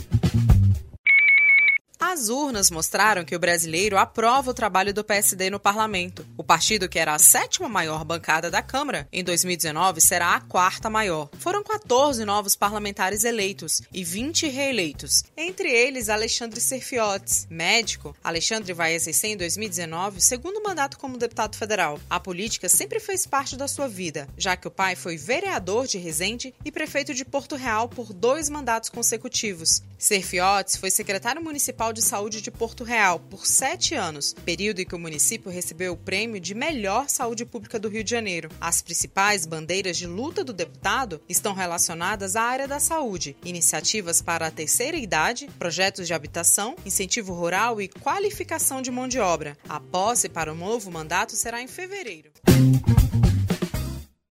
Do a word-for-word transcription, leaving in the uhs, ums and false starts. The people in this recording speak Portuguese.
As urnas mostraram que o brasileiro aprova o trabalho do P S D no parlamento. O partido, que era a sétima maior bancada da Câmara, em dois mil e dezenove será a quarta maior. Foram quatorze novos parlamentares eleitos e vinte reeleitos. Entre eles, Alexandre Serfiotes. Médico, Alexandre vai exercer em dois mil e dezenove o segundo mandato como deputado federal. A política sempre fez parte da sua vida, já que o pai foi vereador de Resende e prefeito de Porto Real por dois mandatos consecutivos. Serfiotes foi secretário municipal de Saúde de Porto Real por sete anos, período em que o município recebeu o prêmio de melhor saúde pública do Rio de Janeiro. As principais bandeiras de luta do deputado estão relacionadas à área da saúde, iniciativas para a terceira idade, projetos de habitação, incentivo rural e qualificação de mão de obra. A posse para o novo mandato será em fevereiro.